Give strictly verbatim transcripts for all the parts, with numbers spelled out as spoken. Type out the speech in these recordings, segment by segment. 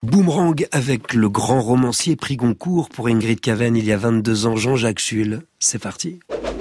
Boomerang avec le grand romancier prix Goncourt pour Ingrid Caven il y a vingt-deux ans, Jean-Jacques Schull. C'est parti.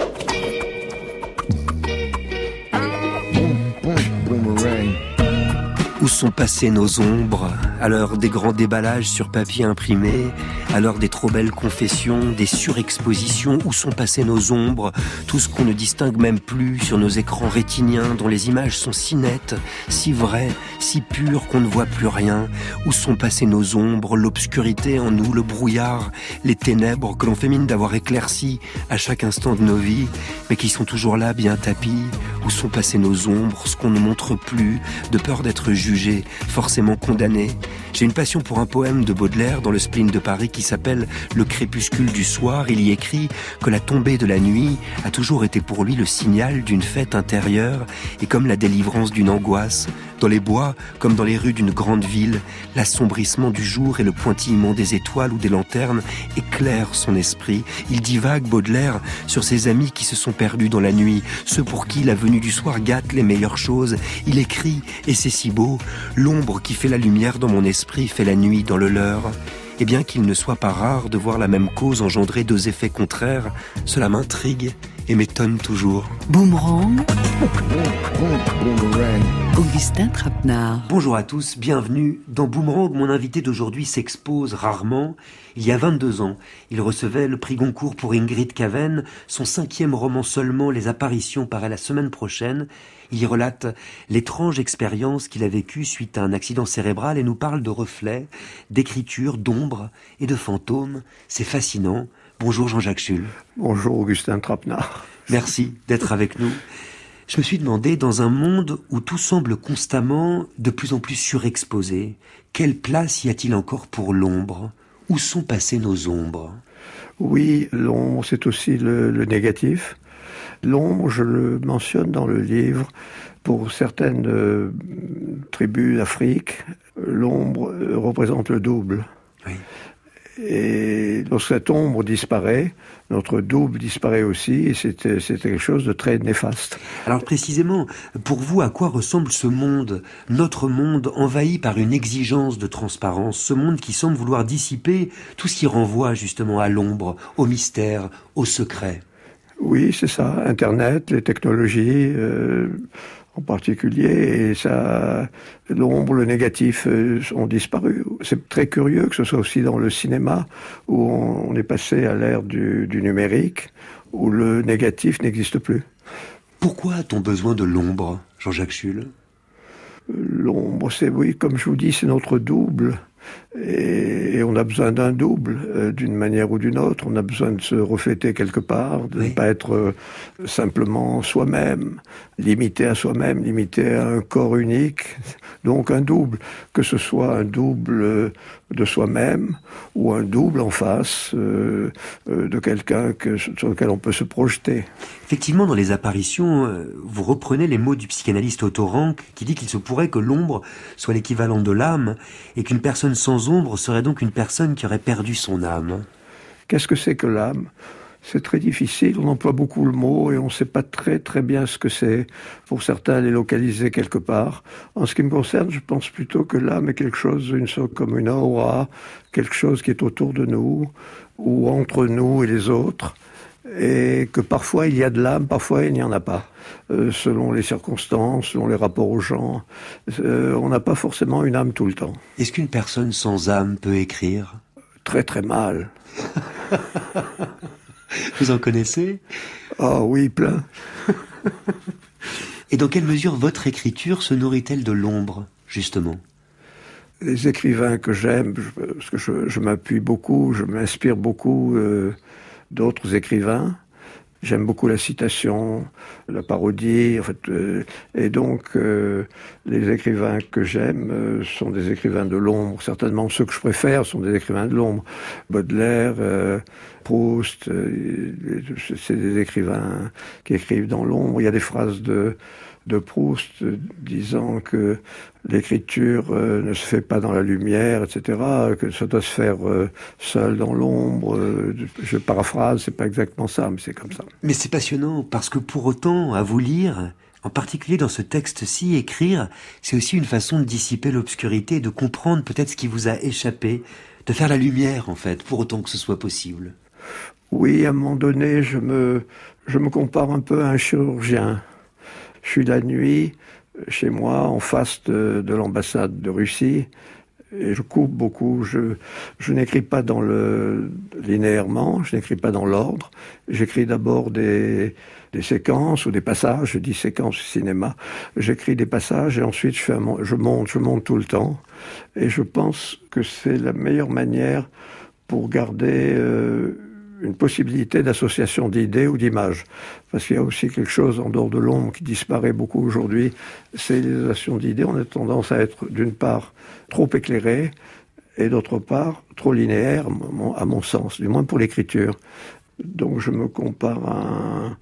Où sont passées nos ombres, à l'heure des grands déballages sur papier imprimé, à l'heure des trop belles confessions, des surexpositions, où sont passées nos ombres, tout ce qu'on ne distingue même plus sur nos écrans rétiniens dont les images sont si nettes, si vraies, si pures qu'on ne voit plus rien, où sont passées nos ombres, l'obscurité en nous, le brouillard, les ténèbres que l'on fait mine d'avoir éclaircies à chaque instant de nos vies, mais qui sont toujours là bien tapis, où sont passées nos ombres, ce qu'on ne montre plus, de peur d'être jugé, jugé, forcément condamné. J'ai une passion pour un poème de Baudelaire dans le spleen de Paris qui s'appelle « Le crépuscule du soir ». Il y écrit que la tombée de la nuit a toujours été pour lui le signal d'une fête intérieure et comme la délivrance d'une angoisse. Dans les bois, comme dans les rues d'une grande ville, l'assombrissement du jour et le pointillement des étoiles ou des lanternes éclairent son esprit. Il divague, Baudelaire, sur ses amis qui se sont perdus dans la nuit, ceux pour qui la venue du soir gâte les meilleures choses. Il écrit, et c'est si beau, « L'ombre qui fait la lumière dans mon esprit fait la nuit dans le leur ». Et bien qu'il ne soit pas rare de voir la même cause engendrer deux effets contraires, cela m'intrigue et m'étonne toujours. Boomerang. Augustin Trapenard. Bonjour à tous, bienvenue dans Boomerang. Mon invité d'aujourd'hui s'expose rarement. Il y a vingt-deux ans, il recevait le prix Goncourt pour Ingrid Caven. Son cinquième roman seulement, Les Apparitions, paraît la semaine prochaine. Il y relate l'étrange expérience qu'il a vécue suite à un accident cérébral et nous parle de reflets, d'écriture, d'ombres et de fantômes. C'est fascinant. Bonjour Jean-Jacques Schull. Bonjour Augustin Trapenard. Merci d'être avec nous. Je me suis demandé, dans un monde où tout semble constamment de plus en plus surexposé, quelle place y a-t-il encore pour l'ombre ? Où sont passées nos ombres ? Oui, l'ombre, c'est aussi le, le négatif. L'ombre, je le mentionne dans le livre, pour certaines euh, tribus d'Afrique, l'ombre euh, représente le double. Oui. Et lorsque cette ombre disparaît, notre double disparaît aussi, et c'est, c'est quelque chose de très néfaste. Alors précisément, pour vous, à quoi ressemble ce monde, notre monde envahi par une exigence de transparence, ce monde qui semble vouloir dissiper tout ce qui renvoie justement à l'ombre, au mystère, au secret ? Oui, c'est ça, Internet, les technologies euh, en particulier, et ça, l'ombre, le négatif euh, ont disparu. C'est très curieux que ce soit aussi dans le cinéma, où on, on est passé à l'ère du, du numérique, où le négatif n'existe plus. Pourquoi a-t-on besoin de l'ombre, Jean-Jacques Schull ? L'ombre, c'est, oui, comme je vous dis, c'est notre double. Et, et on a besoin d'un double, euh, d'une manière ou d'une autre. On a besoin de se refléter quelque part, de oui. ne pas être euh, simplement soi-même, limité à soi-même, limité à un corps unique. Donc un double, que ce soit un double euh, de soi-même ou un double en face euh, euh, de quelqu'un que, sur lequel on peut se projeter. Effectivement, dans Les Apparitions, euh, vous reprenez les mots du psychanalyste Otto Rank qui dit qu'il se pourrait que l'ombre soit l'équivalent de l'âme et qu'une personne sans ombre serait donc une personne qui aurait perdu son âme. Qu'est-ce que c'est que l'âme ? C'est très difficile, on emploie beaucoup le mot et on ne sait pas très très bien ce que c'est. Pour certains, elle est localisée quelque part. En ce qui me concerne, je pense plutôt que l'âme est quelque chose, une sorte comme une aura, quelque chose qui est autour de nous, ou entre nous et les autres. Et que parfois il y a de l'âme, parfois il n'y en a pas, euh, selon les circonstances, selon les rapports aux gens. Euh, on n'a pas forcément une âme tout le temps. Est-ce qu'une personne sans âme peut écrire ? Très très mal. Vous en connaissez ? Ah oui, plein. Et dans quelle mesure votre écriture se nourrit-elle de l'ombre, justement ? Les écrivains que j'aime, parce que je, je m'appuie beaucoup, je m'inspire beaucoup euh, d'autres écrivains. J'aime beaucoup la citation, la parodie, en fait, euh, et donc euh, les écrivains que j'aime euh, sont des écrivains de l'ombre. Certainement, ceux que je préfère sont des écrivains de l'ombre. Baudelaire, euh, Proust, euh, c'est des écrivains qui écrivent dans l'ombre. Il y a des phrases de de Proust euh, disant que l'écriture euh, ne se fait pas dans la lumière, et cetera, que ça doit se faire euh, seul dans l'ombre. Euh, je paraphrase, c'est pas exactement ça, mais c'est comme ça. Mais c'est passionnant, parce que pour autant, à vous lire, En particulier dans ce texte-ci, écrire, c'est aussi une façon de dissiper l'obscurité, de comprendre peut-être ce qui vous a échappé, de faire la lumière en fait, pour autant que ce soit possible. Oui, à un moment donné, je me, je me compare un peu à un chirurgien. Je suis la nuit, chez moi, en face de, de l'ambassade de Russie, et je coupe beaucoup. Je, je n'écris pas dans le linéairement, je n'écris pas dans l'ordre. J'écris d'abord des, des séquences ou des passages. Je dis séquences au cinéma. J'écris des passages et ensuite je, fais un, je monte, je monte tout le temps. Et je pense que c'est la meilleure manière pour garder euh, une possibilité d'association d'idées ou d'images. Parce qu'il y a aussi quelque chose en dehors de l'ombre qui disparaît beaucoup aujourd'hui, c'est les associations d'idées. On a tendance à être d'une part trop éclairé et d'autre part trop linéaire, à mon sens, du moins pour l'écriture. Donc je me compare à un,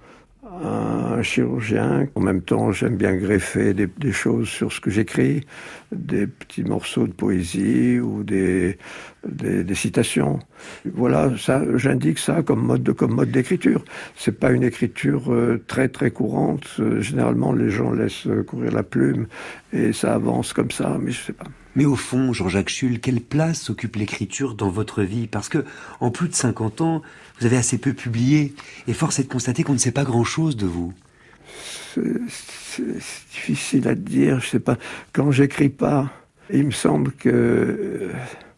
à un chirurgien. En même temps, j'aime bien greffer des, des choses sur ce que j'écris, des petits morceaux de poésie ou des, des, des citations. Voilà, ça, j'indique ça comme mode de, comme mode d'écriture. C'est pas une écriture euh, très très courante. Euh, généralement, les gens laissent courir la plume et ça avance comme ça, mais je sais pas. Mais au fond, Jean-Jacques Schull, quelle place occupe l'écriture dans votre vie? Parce que, en plus de cinquante ans, vous avez assez peu publié, et force est de constater qu'on ne sait pas grand-chose de vous. C'est, c'est, c'est difficile à dire, je sais pas. Quand j'écris pas, il me semble que euh,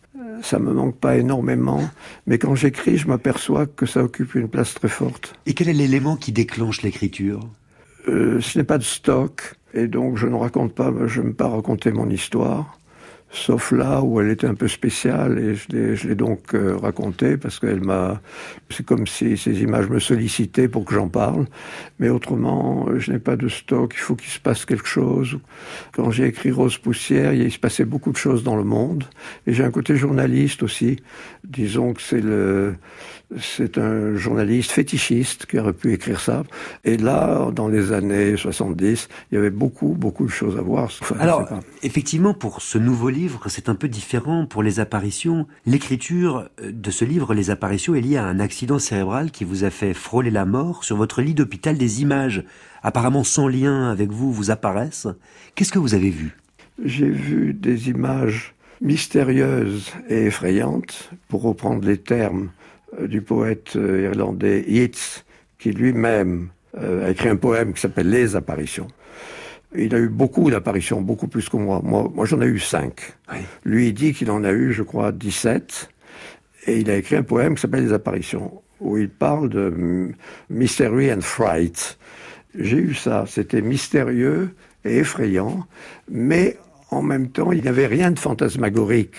ça me manque pas énormément, mais quand j'écris, je m'aperçois que ça occupe une place très forte. Et quel est l'élément qui déclenche l'écriture? euh, Ce n'est pas de stock, et donc je ne raconte pas, je n'aime pas raconter mon histoire. Sauf là où elle était un peu spéciale et je l'ai, je l'ai donc euh, racontée parce qu'elle m'a... C'est comme si ces images me sollicitaient pour que j'en parle. Mais autrement, je n'ai pas de stock, il faut qu'il se passe quelque chose. Quand j'ai écrit Rose Poussière, il se passait beaucoup de choses dans le monde. Et j'ai un côté journaliste aussi. Disons que c'est le... C'est un journaliste fétichiste qui aurait pu écrire ça. Et là, dans les années soixante-dix, il y avait beaucoup, beaucoup de choses à voir. Enfin, alors, effectivement, pour ce nouveau livre, c'est un peu différent pour les apparitions. L'écriture de ce livre, Les apparitions, est liée à un accident cérébral qui vous a fait frôler la mort. Sur votre lit d'hôpital, des images, apparemment sans lien avec vous, vous apparaissent. Qu'est-ce que vous avez vu? J'ai vu des images mystérieuses et effrayantes, pour reprendre les termes du poète irlandais Yeats, qui lui-même euh, a écrit un poème qui s'appelle Les apparitions. Il a eu beaucoup d'apparitions, beaucoup plus que moi. Moi, moi j'en ai eu cinq. Oui. Lui, il dit qu'il en a eu, je crois, dix-sept. Et il a écrit un poème qui s'appelle Les apparitions, où il parle de mystery and fright. J'ai eu ça. C'était mystérieux et effrayant, mais en même temps, il n'y avait rien de fantasmagorique.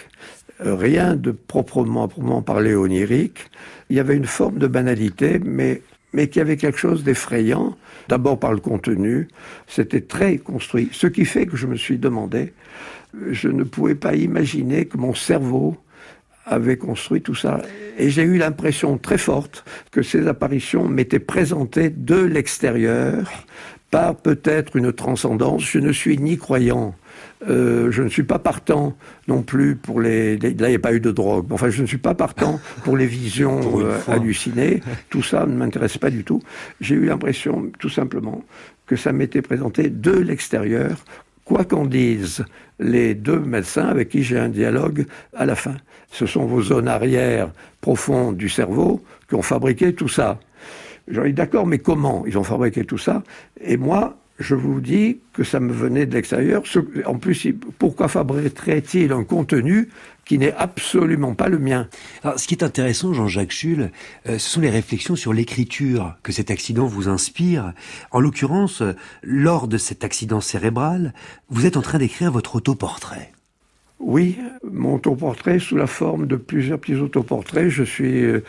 Rien de proprement, proprement parlé onirique. Il y avait une forme de banalité, mais, mais qui avait quelque chose d'effrayant. D'abord par le contenu, c'était très construit. Ce qui fait que je me suis demandé, je ne pouvais pas imaginer que mon cerveau avait construit tout ça. Et j'ai eu l'impression très forte que ces apparitions m'étaient présentées de l'extérieur, par peut-être une transcendance. Je ne suis ni croyant, Euh, je ne suis pas partant non plus pour les... les là, il n'y a pas eu de drogue. Enfin, je ne suis pas partant pour les visions euh, hallucinées. Tout ça ne m'intéresse pas du tout. J'ai eu l'impression, tout simplement, que ça m'était présenté de l'extérieur, quoi qu'en disent les deux médecins avec qui j'ai un dialogue à la fin. Ce sont vos zones arrière profondes du cerveau qui ont fabriqué tout ça. J'en ai dit d'accord, mais comment ils ont fabriqué tout ça? Et moi, je vous dis que ça me venait de l'extérieur. En plus, pourquoi fabriquerait-il un contenu qui n'est absolument pas le mien? Alors, ce qui est intéressant, Jean-Jacques Schull, euh, ce sont les réflexions sur l'écriture que cet accident vous inspire. En l'occurrence, lors de cet accident cérébral, vous êtes en train d'écrire votre autoportrait. Oui, mon autoportrait sous la forme de plusieurs petits autoportraits. Je suis euh,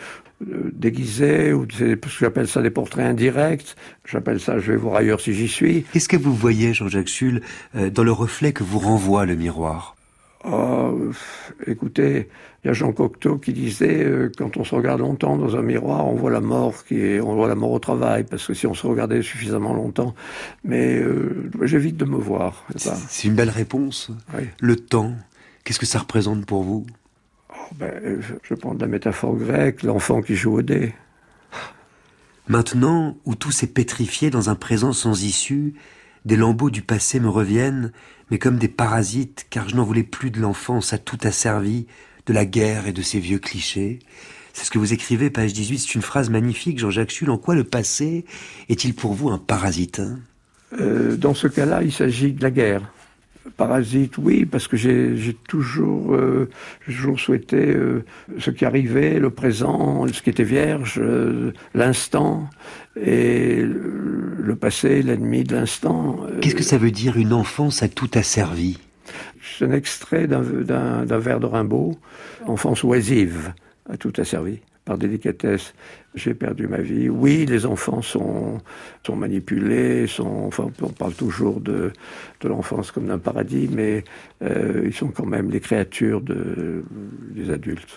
déguisé, ou c'est, parce que j'appelle ça des portraits indirects. J'appelle ça « je vais voir ailleurs si j'y suis ». Qu'est-ce que vous voyez, Jean-Jacques Schull, euh, dans le reflet que vous renvoie le miroir? Oh, écoutez, il y a Jean Cocteau qui disait euh, quand on se regarde longtemps dans un miroir, on voit la mort qui est, on voit la mort au travail, parce que si on se regardait suffisamment longtemps, mais euh, j'évite de me voir. C'est, c'est, c'est une belle réponse. Oui. Le temps, qu'est-ce que ça représente pour vous? Oh, ben, je, je prends de la métaphore grecque, l'enfant qui joue au dé. Maintenant, où tout s'est pétrifié dans un présent sans issue, Des lambeaux du passé me reviennent, mais comme des parasites, car je n'en voulais plus de l'enfance à tout asservi, de la guerre et de ses vieux clichés. C'est ce que vous écrivez, page dix-huit, c'est une phrase magnifique, Jean-Jacques Schull. En quoi le passé est-il pour vous un parasite, hein? euh, Dans ce cas-là, il s'agit de la guerre. Parasite, oui, parce que j'ai, j'ai toujours, euh, j'ai toujours souhaité euh, ce qui arrivait, le présent, ce qui était vierge, euh, l'instant, et le, le passé, l'ennemi de l'instant. Euh, Qu'est-ce que ça veut dire, une enfance à tout asservi? C'est un extrait d'un, d'un, d'un vers de Rimbaud, enfance oisive, à tout asservi. Par délicatesse, j'ai perdu ma vie. Oui, les enfants sont, sont manipulés, sont, enfin, on parle toujours de, de l'enfance comme d'un paradis, mais euh, ils sont quand même les créatures de, des adultes.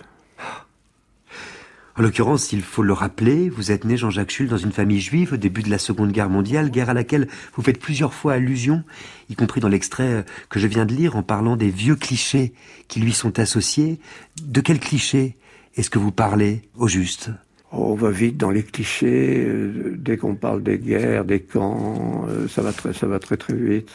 En l'occurrence, il faut le rappeler, vous êtes né, Jean-Jacques Schull, dans une famille juive au début de la Seconde Guerre mondiale, guerre à laquelle vous faites plusieurs fois allusion, y compris dans l'extrait que je viens de lire, en parlant des vieux clichés qui lui sont associés. De quels clichés est-ce que vous parlez, au juste? Oh, on va vite dans les clichés. Euh, dès qu'on parle des guerres, des camps, euh, ça va très, ça va très très vite.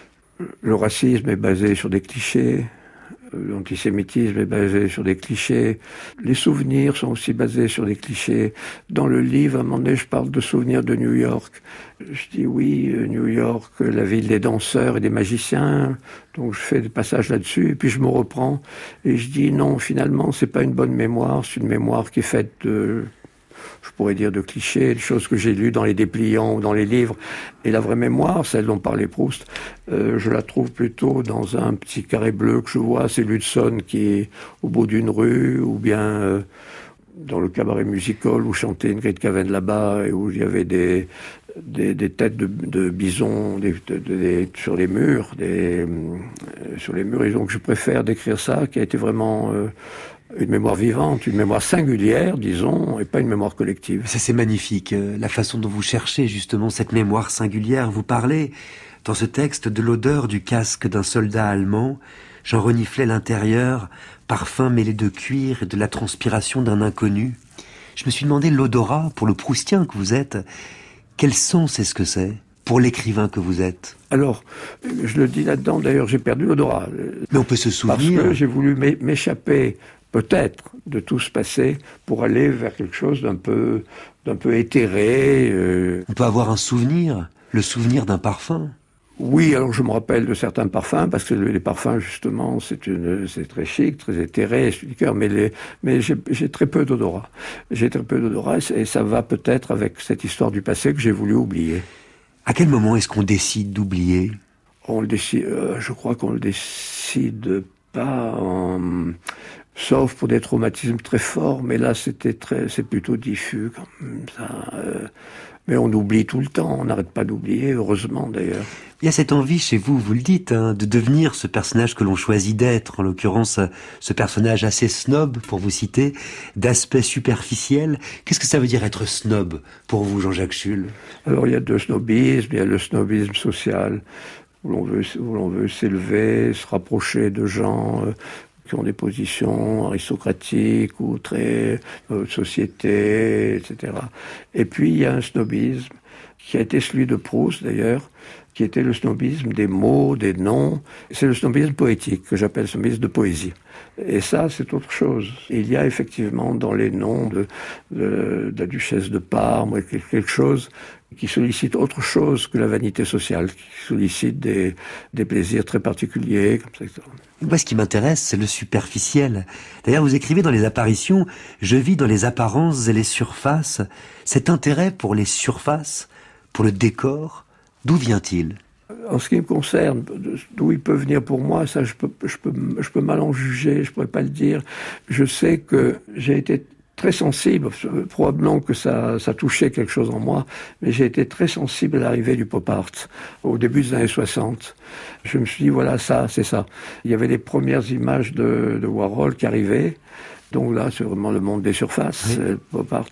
Le racisme est basé sur des clichés. L'antisémitisme est basé sur des clichés. Les souvenirs sont aussi basés sur des clichés. Dans le livre, à un moment donné, je parle de souvenirs de New York. Je dis oui, New York, la ville des danseurs et des magiciens. Donc je fais des passages là-dessus, et puis je me reprends. Et je dis non, finalement, c'est pas une bonne mémoire. C'est une mémoire qui est faite de, je pourrais dire, de clichés, de choses que j'ai lues dans les dépliants ou dans les livres. Et la vraie mémoire, celle dont parlait Proust, euh, je la trouve plutôt dans un petit carré bleu que je vois, c'est l'Hudson qui est au bout d'une rue, ou bien euh, dans le cabaret musical où chantait Ingrid Caven là-bas, et où il y avait des, des, des têtes de, de bisons des, de, de, des, sur les murs, des, euh, sur les murs. Et donc je préfère décrire ça, qui a été vraiment... Euh, une mémoire vivante, une mémoire singulière, disons, et pas une mémoire collective. Ça, c'est magnifique, la façon dont vous cherchez justement cette mémoire singulière. Vous parlez, dans ce texte, de l'odeur du casque d'un soldat allemand. J'en reniflais l'intérieur, parfum mêlé de cuir et de la transpiration d'un inconnu. Je me suis demandé l'odorat, pour le proustien que vous êtes, quel sens est-ce que c'est pour l'écrivain que vous êtes? Alors, je le dis là-dedans, d'ailleurs, j'ai perdu l'odorat. Mais on peut se souvenir. Parce que j'ai voulu m'échapper, peut-être, de tout ce passé pour aller vers quelque chose d'un peu, d'un peu éthéré. Euh... On peut avoir un souvenir, le souvenir d'un parfum. Oui, alors je me rappelle de certains parfums, parce que les parfums, justement, c'est une, c'est très chic, très éthéré, je dis, mais les, mais j'ai, j'ai très peu d'odorat. J'ai très peu d'odorat, et ça va peut-être avec cette histoire du passé que j'ai voulu oublier. À quel moment est-ce qu'on décide d'oublier? On le décide, euh, je crois qu'on le décide pas, en... sauf pour des traumatismes très forts, mais là c'était très, c'est plutôt diffus comme ça. Euh... Mais on oublie tout le temps, on n'arrête pas d'oublier, heureusement d'ailleurs. Il y a cette envie chez vous, vous le dites, hein, de devenir ce personnage que l'on choisit d'être, en l'occurrence ce personnage assez snob, pour vous citer, d'aspect superficiel. Qu'est-ce que ça veut dire être snob pour vous, Jean-Jacques Schull? Alors il y a deux snobismes, il y a le snobisme social, où l'on veut, où l'on veut s'élever, se rapprocher de gens... Euh, qui ont des positions aristocratiques ou très euh, société, et cetera. Et puis il y a un snobisme qui a été celui de Proust d'ailleurs, qui était le snobisme des mots, des noms. C'est le snobisme poétique que j'appelle le snobisme de poésie. Et ça, c'est autre chose. Il y a effectivement dans les noms de, de, de la duchesse de Parme quelque chose qui sollicite autre chose que la vanité sociale, qui sollicite des, des plaisirs très particuliers, comme ça, et cetera. Moi, ce qui m'intéresse, c'est le superficiel. D'ailleurs, vous écrivez dans les apparitions, « Je vis dans les apparences et les surfaces ». Cet intérêt pour les surfaces, pour le décor, d'où vient-il ? En ce qui me concerne, d'où il peut venir pour moi, ça je peux, je peux, je peux mal en juger, je pourrais pas le dire. Je sais que j'ai été très sensible, probablement que ça, ça touchait quelque chose en moi, mais j'ai été très sensible à l'arrivée du pop art, au début des années soixante. Je me suis dit, voilà, ça, c'est ça. Il y avait les premières images de, de Warhol qui arrivaient, donc là, c'est vraiment le monde des surfaces, oui. Le pop art.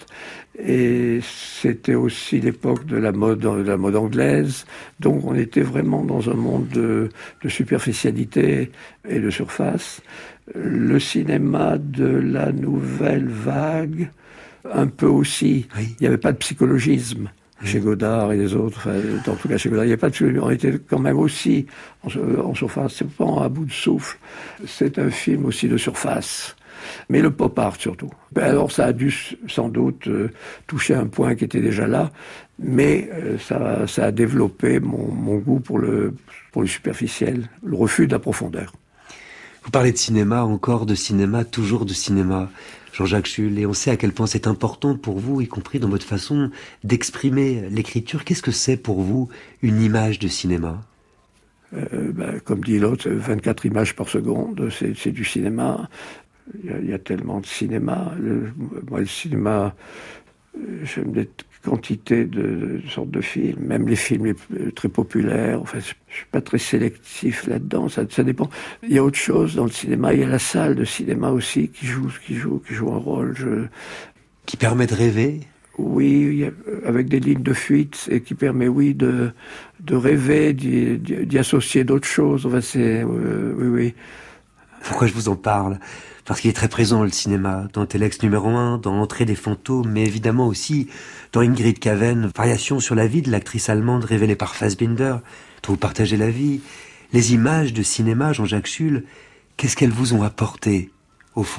Et c'était aussi l'époque de la mode, de la mode anglaise. Donc on était vraiment dans un monde de, de superficialité et de surface. Le cinéma de la nouvelle vague, un peu aussi. Oui. Il n'y avait pas de psychologisme. chez Godard et les autres, enfin, dans tout cas chez Godard, il n'y a pas de film. On était quand même aussi en, en surface, c'est pas à bout de souffle. C'est un film aussi de surface. Mais le pop art surtout. Ben alors ça a dû sans doute euh, toucher un point qui était déjà là, mais euh, ça, ça a développé mon, mon goût pour le, pour le superficiel, le refus de la profondeur. Vous parlez de cinéma, encore de cinéma, toujours de cinéma, Jean-Jacques Schull, et on sait à quel point c'est important pour vous, y compris dans votre façon d'exprimer l'écriture. Qu'est-ce que c'est pour vous une image de cinéma ? euh, ben, Comme dit l'autre, vingt-quatre images par seconde, c'est, c'est du cinéma. Il y, a, il y a tellement de cinéma. Le, moi, le cinéma, j'aime des quantités de, de sortes de films, même les films les, très populaires. Enfin, je suis pas très sélectif là-dedans. Ça, ça dépend. Il y a autre chose dans le cinéma. Il y a la salle de cinéma aussi qui joue, qui joue, qui joue un rôle. Je... Qui permet de rêver. Oui, il y a, avec des lignes de fuite et qui permet, oui, de de rêver, d'y, d'y associer d'autres choses. Enfin, c'est, euh, oui, oui. Pourquoi je vous en parle ? Parce qu'il est très présent, le cinéma, dans Telex numéro un, dans L'entrée des fantômes, mais évidemment aussi dans Ingrid Kaven, Variation sur la vie de l'actrice allemande révélée par Fassbinder, dont vous partagez la vie. Les images de cinéma, Jean-Jacques Schull, qu'est-ce qu'elles vous ont apporté, au fond ?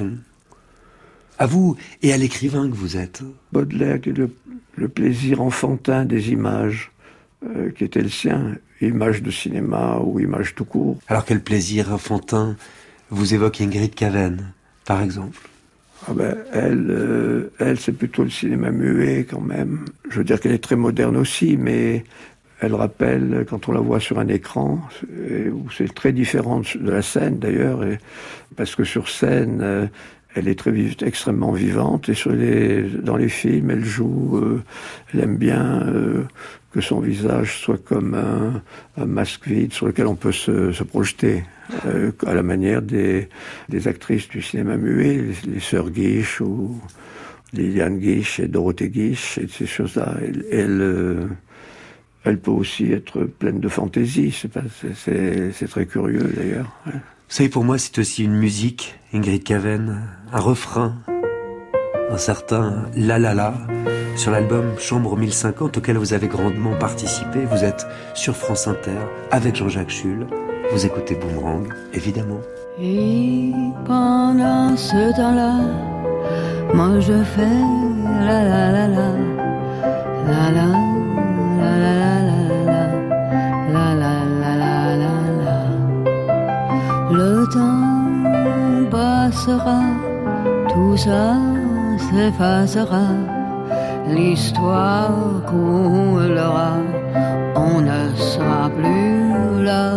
À vous et à l'écrivain que vous êtes. Baudelaire, le, le plaisir enfantin des images, euh, qui était le sien, images de cinéma ou images tout court. Alors quel plaisir enfantin vous évoque Ingrid Kaven, par exemple ? Ah ben, elle, euh, elle, c'est plutôt le cinéma muet quand même. Je veux dire qu'elle est très moderne aussi, mais elle rappelle, quand on la voit sur un écran, et, où c'est très différent de la scène d'ailleurs, et, parce que sur scène, euh, elle est très vive, extrêmement vivante, et sur les, dans les films, elle joue, euh, elle aime bien euh, que son visage soit comme un, un masque vide sur lequel on peut se, se projeter. Euh, à la manière des, des actrices du cinéma muet, les, les sœurs Guiche ou Liliane Guiche et Dorothée Guiche et ces choses-là. Elle, elle, euh, elle peut aussi être pleine de fantaisie. C'est, pas, c'est, c'est, c'est très curieux d'ailleurs. Ouais. Vous savez, pour moi, c'est aussi une musique, Ingrid Kaven, un refrain, un certain la la la sur l'album Chambre mille cinquante auquel vous avez grandement participé. Vous êtes sur France Inter avec Jean-Jacques Schull. Vous écoutez Boomerang, évidemment. Et pendant ce temps-là, moi je fais la la la la, la la la la la la, la la la la la. Le temps passera, tout ça s'effacera, l'histoire coulera, on ne sera plus là.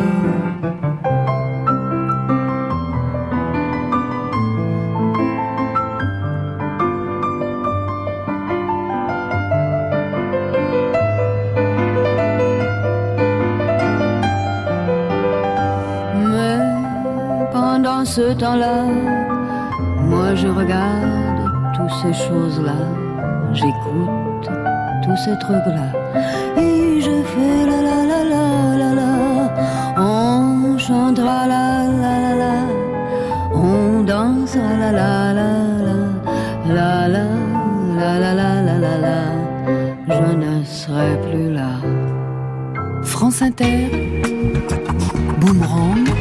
Dans ce temps-là, moi je regarde toutes ces choses-là, j'écoute tous ces trucs-là, et je fais la la la la la la, on chantera la la la la, on dansera la la la la, la la la la la la la la, je ne serai plus là. France Inter, Boomerang,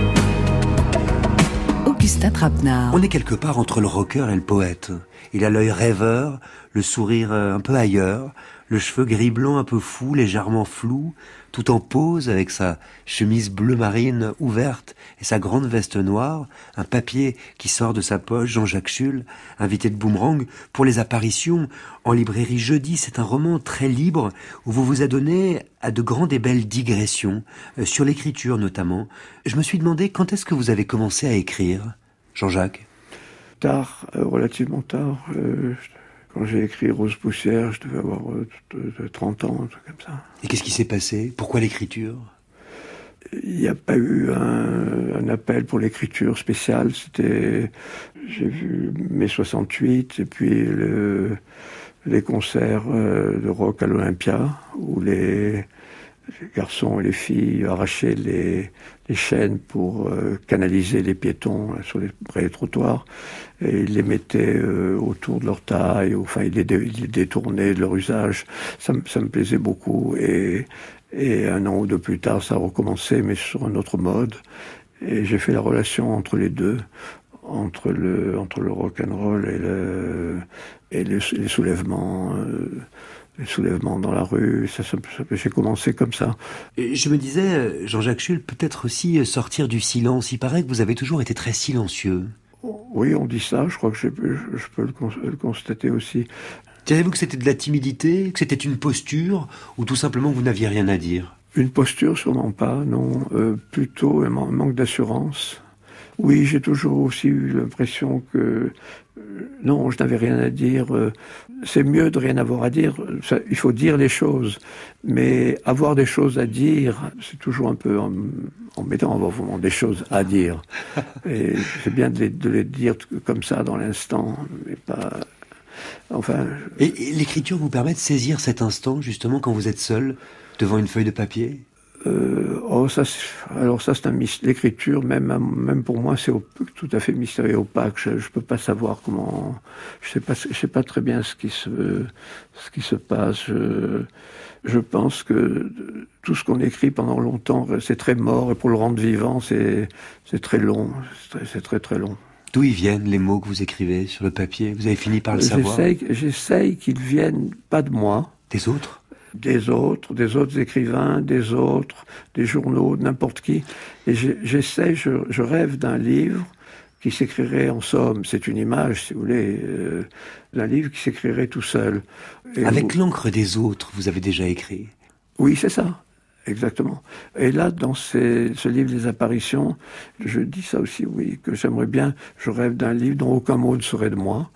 Augustin Trapenard. On est quelque part entre le rocker et le poète. Il a l'œil rêveur, le sourire un peu ailleurs, le cheveu gris-blanc un peu fou, légèrement flou, tout en pose avec sa chemise bleu marine ouverte et sa grande veste noire, un papier qui sort de sa poche, Jean-Jacques Schull, invité de Boomerang, pour les apparitions en librairie jeudi. C'est un roman très libre où vous vous adonnez à de grandes et belles digressions, euh, sur l'écriture notamment. Je me suis demandé quand est-ce que vous avez commencé à écrire, Jean-Jacques ? Tard, euh, relativement tard. Euh, quand j'ai écrit Rose Poussière, je devais avoir euh, trente ans, un truc comme ça. Et qu'est-ce qui s'est passé ? Pourquoi l'écriture ? Il n'y a pas eu un, un appel pour l'écriture spéciale. C'était, j'ai vu mai soixante-huit et puis le, les concerts euh, de rock à l'Olympia où les les garçons et les filles arrachaient les, les chaînes pour euh, canaliser les piétons là, sur les, près des trottoirs, et ils les mettaient euh, autour de leur taille, enfin ils les, dé, ils les détournaient de leur usage. Ça, ça me plaisait beaucoup, et, et un an ou deux plus tard, ça a recommencé, mais sur un autre mode, et j'ai fait la relation entre les deux, entre le, entre le rock'n'roll et, le, et les, les soulèvements... Euh, les soulèvements dans la rue, ça, ça, ça, j'ai commencé comme ça. Je me disais, Jean-Jacques Schull, peut-être aussi sortir du silence. Il paraît que vous avez toujours été très silencieux. Oui, on dit ça, je crois que je, je, je peux le, cons- le constater aussi. Diriez-vous que c'était de la timidité, que c'était une posture, ou tout simplement que vous n'aviez rien à dire? Une posture, sûrement pas, non. Euh, plutôt un man- manque d'assurance. Oui, j'ai toujours aussi eu l'impression que euh, non, je n'avais rien à dire. Euh, c'est mieux de rien avoir à dire. Ça, il faut dire les choses, mais avoir des choses à dire, c'est toujours un peu embêtant, avoir vraiment des choses à dire. Et c'est bien de les, de les dire comme ça dans l'instant, mais pas. Enfin. Et, et l'écriture vous permet de saisir cet instant, justement, quand vous êtes seul devant une feuille de papier? Euh, oh, ça, alors ça, c'est un mystère. L'écriture, même, même pour moi, c'est op- tout à fait mystérieux et opaque. Je, je peux pas savoir comment. Je sais pas, je sais pas très bien ce qui se, ce qui se passe. Je, je pense que tout ce qu'on écrit pendant longtemps, c'est très mort, et pour le rendre vivant, c'est, c'est très long. C'est très, c'est très, très long. D'où ils viennent, les mots que vous écrivez sur le papier? Vous avez fini par le savoir? J'essaye, j'essaye qu'ils viennent pas de moi. Des autres? Des autres, des autres écrivains, des autres, des journaux, n'importe qui. Et j'essaie, je, je rêve d'un livre qui s'écrirait en somme, c'est une image, si vous voulez, euh, d'un livre qui s'écrirait tout seul. Et Avec vous... l'encre des autres, vous avez déjà écrit? Oui, c'est ça, exactement. Et là, dans ces, ce livre des apparitions, je dis ça aussi, oui, que j'aimerais bien, je rêve d'un livre dont aucun mot ne serait de moi.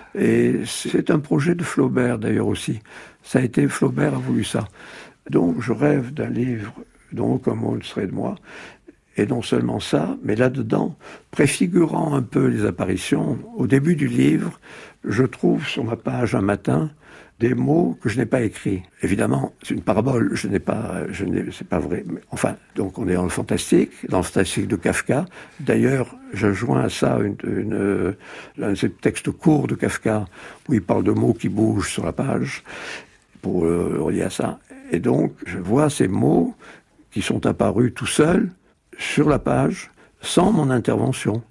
Et c'est un projet de Flaubert, d'ailleurs, aussi. Ça a été, Flaubert a voulu ça. Donc, je rêve d'un livre dont aucun mot ne serait de moi. Et non seulement ça, mais là-dedans, préfigurant un peu les apparitions, au début du livre, je trouve sur ma page un matin des mots que je n'ai pas écrits. Évidemment, c'est une parabole, je n'ai pas, je n'ai, c'est pas vrai. Mais enfin, donc on est dans le fantastique, dans le fantastique de Kafka. D'ailleurs, je joins à ça une, une, un de ces textes courts de Kafka où il parle de mots qui bougent sur la page pour euh, relier à ça. Et donc, je vois ces mots qui sont apparus tout seuls sur la page, sans mon intervention.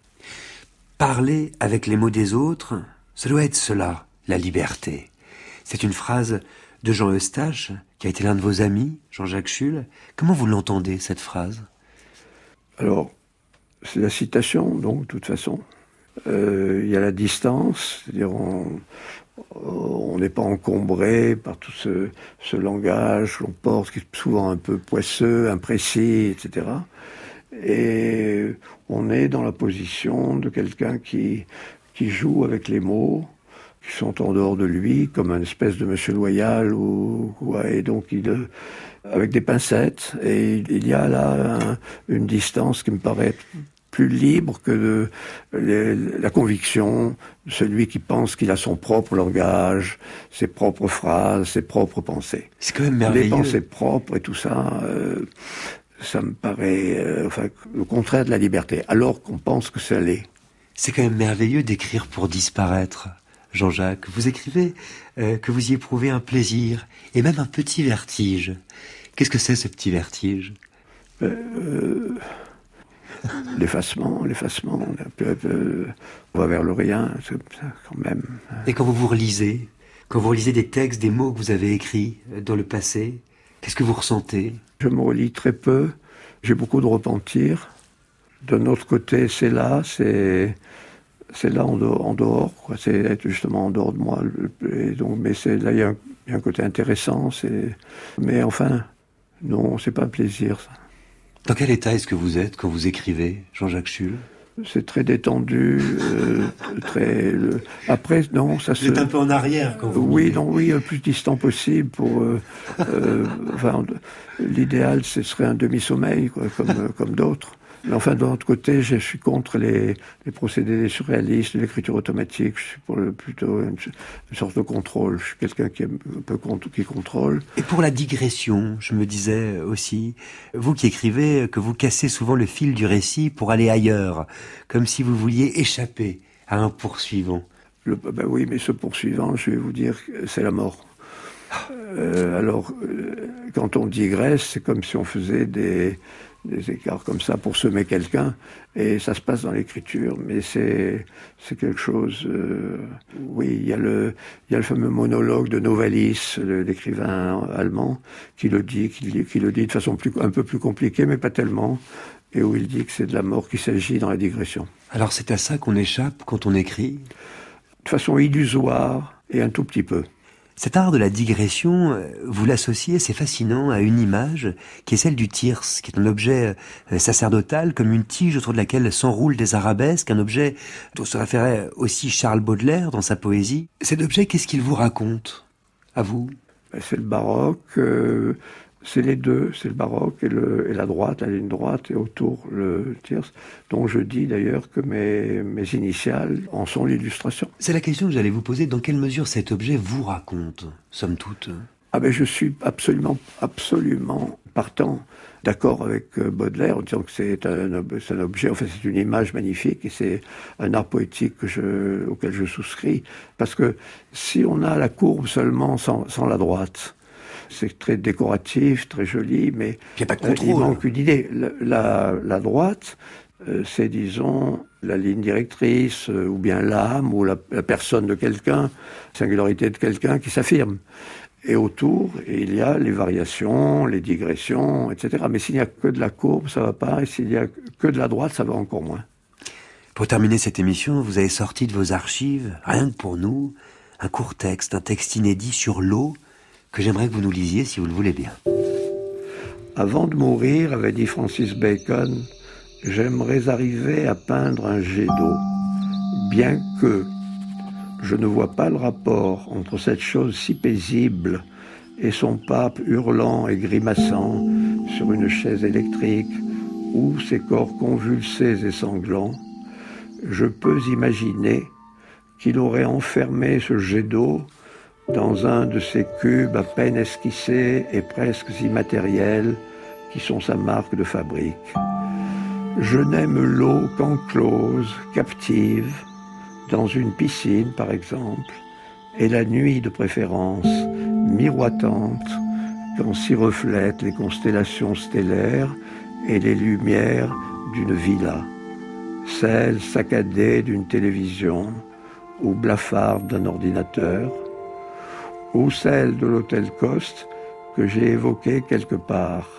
Parler avec les mots des autres, ça doit être cela, la liberté. C'est une phrase de Jean Eustache, qui a été l'un de vos amis, Jean-Jacques Schull. Comment vous l'entendez, cette phrase? Alors, c'est la citation, donc, de toute façon. Euh, il y a la distance, c'est-à-dire on on n'est pas encombré par tout ce, ce langage que l'on porte, qui est souvent un peu poisseux, imprécis, et cetera. Et on est dans la position de quelqu'un qui, qui joue avec les mots, qui sont en dehors de lui, comme une espèce de monsieur loyal, ou, ou et donc il, avec des pincettes, et il y a là un, une distance qui me paraît plus libre que de, les, la conviction de celui qui pense qu'il a son propre langage, ses propres phrases, ses propres pensées. C'est quand même merveilleux. Les pensées propres et tout ça, euh, ça me paraît euh, enfin, le contraire de la liberté, alors qu'on pense que ça l'est. C'est quand même merveilleux d'écrire pour disparaître. Jean-Jacques, vous écrivez euh, que vous y éprouvez un plaisir et même un petit vertige. Qu'est-ce que c'est, ce petit vertige? euh, L'effacement, l'effacement, un peu, un peu, on va vers le rien, c'est ça, quand même. Et quand vous vous relisez, quand vous relisez des textes, des mots que vous avez écrits dans le passé, qu'est-ce que vous ressentez? Je me relis très peu, j'ai beaucoup de repentir. D'un autre côté, c'est là, c'est... c'est là en dehors, en dehors quoi. C'est être justement en dehors de moi. Et donc, mais c'est, là, il y, y a un côté intéressant. C'est... Mais enfin, non, c'est pas un plaisir, ça. Dans quel état est-ce que vous êtes quand vous écrivez, Jean-Jacques Schull? C'est très détendu, euh, très... Le... Après, non, ça se... Vous êtes un peu en arrière quand vous... Oui, non, oui, le plus distant possible pour... Euh, euh, enfin, l'idéal, ce serait un demi-sommeil, quoi, comme, comme d'autres. Mais enfin, de l'autre côté, je suis contre les, les procédés des surréalistes, l'écriture automatique. Je suis pour le, plutôt une, une sorte de contrôle. Je suis quelqu'un qui aime un peu qui contrôle. Et pour la digression, je me disais aussi, vous qui écrivez, que vous cassez souvent le fil du récit pour aller ailleurs, comme si vous vouliez échapper à un poursuivant. Le, ben oui, mais ce poursuivant, je vais vous dire, c'est la mort. Euh, alors, euh, quand on digresse, c'est comme si on faisait des, des écarts comme ça pour semer quelqu'un, et ça se passe dans l'écriture, mais c'est, c'est quelque chose... Euh, oui, il y a le, il y a le fameux monologue de Novalis, le, l'écrivain allemand, qui le dit, qui, qui le dit de façon plus, un peu plus compliquée, mais pas tellement, et où il dit que c'est de la mort qu'il s'agit dans la digression. Alors c'est à ça qu'on échappe quand on écrit ? De façon illusoire, et un tout petit peu. Cet art de la digression, vous l'associez, c'est fascinant, à une image qui est celle du thyrse, qui est un objet sacerdotal, comme une tige autour de laquelle s'enroulent des arabesques, un objet dont se référait aussi Charles Baudelaire dans sa poésie. Cet objet, qu'est-ce qu'il vous raconte, à vous ? C'est le baroque, euh, c'est les deux, c'est le baroque et, le, et la droite, la ligne droite, et autour le tierce, dont je dis d'ailleurs que mes, mes initiales en sont l'illustration. C'est la question que j'allais vous poser, dans quelle mesure cet objet vous raconte, somme toute ? Ah ben je suis absolument, absolument partant, d'accord avec Baudelaire, en disant que c'est un, c'est un objet, en fait c'est une image magnifique, et c'est un art poétique que je, auquel je souscris, parce que si on a la courbe seulement sans, sans la droite, c'est très décoratif, très joli, mais il, pas de contrôle. Il manque une idée. La, la, la droite, euh, c'est, disons, la ligne directrice, euh, ou bien l'âme, ou la, la personne de quelqu'un, singularité de quelqu'un qui s'affirme. Et autour, il y a les variations, les digressions, et cetera. Mais s'il n'y a que de la courbe, ça ne va pas, et s'il n'y a que de la droite, ça va encore moins. Pour terminer cette émission, vous avez sorti de vos archives, rien que pour nous, un court texte, un texte inédit sur l'eau, que j'aimerais que vous nous lisiez, si vous le voulez bien. Avant de mourir, avait dit Francis Bacon, j'aimerais arriver à peindre un jet d'eau, bien que je ne vois pas le rapport entre cette chose si paisible et son pape hurlant et grimaçant sur une chaise électrique ou ses corps convulsés et sanglants. Je peux imaginer qu'il aurait enfermé ce jet d'eau dans un de ces cubes à peine esquissés et presque immatériels qui sont sa marque de fabrique. Je n'aime l'eau qu'enclose, captive, dans une piscine par exemple, et la nuit de préférence, miroitante, quand s'y reflètent les constellations stellaires et les lumières d'une villa, celle saccadée d'une télévision ou blafarde d'un ordinateur, ou celle de l'hôtel Coste que j'ai évoqué quelque part.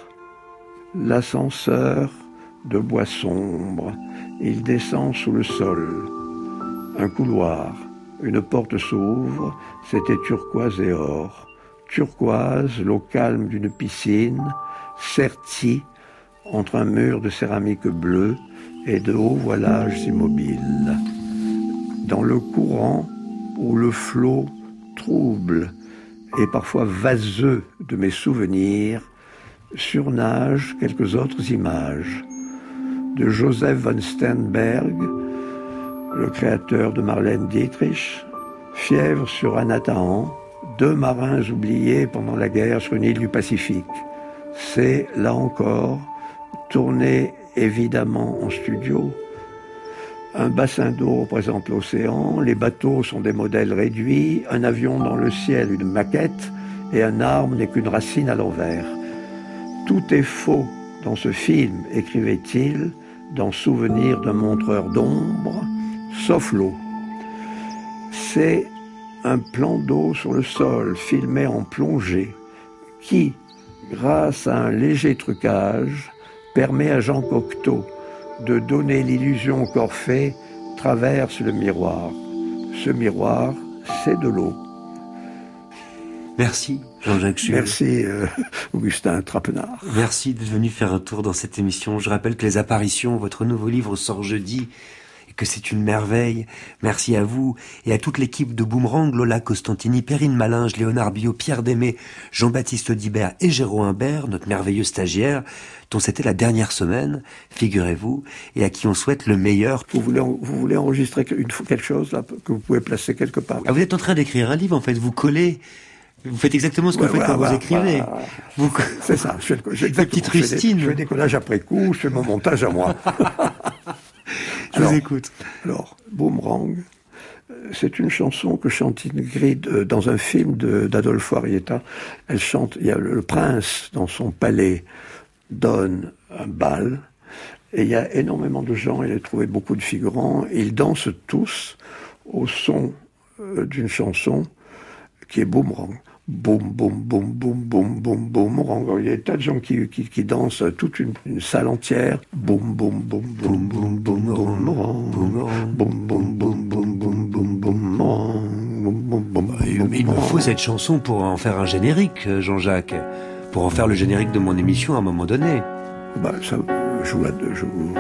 L'ascenseur de bois sombre, il descend sous le sol. Un couloir, une porte s'ouvre, c'était turquoise et or. Turquoise, l'eau calme d'une piscine, sertie entre un mur de céramique bleue et de hauts voilages immobiles. Dans le courant où le flot trouble et parfois vaseux de mes souvenirs, surnagent quelques autres images. De Joseph von Sternberg, le créateur de Marlène Dietrich, Fièvre sur Anatahan, deux marins oubliés pendant la guerre sur une île du Pacifique. C'est, là encore, tourné évidemment en studio. Un bassin d'eau représente l'océan, les bateaux sont des modèles réduits, un avion dans le ciel, une maquette, et un arbre n'est qu'une racine à l'envers. Tout est faux dans ce film, écrivait-il, dans Souvenir d'un montreur d'ombre, sauf l'eau. C'est un plan d'eau sur le sol, filmé en plongée, qui, grâce à un léger trucage, permet à Jean Cocteau de donner l'illusion qu'Orphée traverse le miroir. Ce miroir, c'est de l'eau. Merci Jean-Jacques Schur. Merci euh, Augustin Trapenard. Merci d'être venu faire un tour dans cette émission. Je rappelle que Les Apparitions, votre nouveau livre, sort jeudi et que c'est une merveille. Merci à vous et à toute l'équipe de Boomerang, Lola Costantini, Perrine Malinge, Léonard Biot, Pierre Démé, Jean-Baptiste Audibert et Géraud Imbert, notre merveilleux stagiaire, dont c'était la dernière semaine, figurez-vous, et à qui on souhaite le meilleur. Vous voulez, vous voulez enregistrer une, quelque chose là, que vous pouvez placer quelque part? Ah, vous êtes en train d'écrire un livre, en fait, vous collez... Vous faites exactement ce que ouais, vous faites voilà, quand voilà, vous écrivez. Voilà. Vous... C'est ça. Je fais, je, La petite rustine. Je fais des collages après coup, je fais mon montage à moi. je alors, vous écoute. Alors, Boomerang, c'est une chanson que chante Ingrid dans un film de, d'Adolfo Arrieta. Elle chante, il y a le, le prince dans son palais donne un bal, et il y a énormément de gens, il a trouvé beaucoup de figurants, et ils dansent tous au son euh, d'une chanson qui est Boomerang. Boum, boum, boum, boum, boum, boum, boomerang. Il y a des tas de gens qui, qui, qui dansent, toute une, une salle entière. Boum, boum, boum, boum, boum, boum, boomerang. Boum, boum, boum, boum, boum, boum, boomerang. Il me faut cette chanson pour en faire un générique, Jean-Jacques. Pour en faire le générique de mon émission à un moment donné. Bah, ça, je vous la deux, je vous...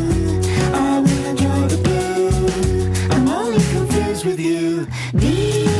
with you. Be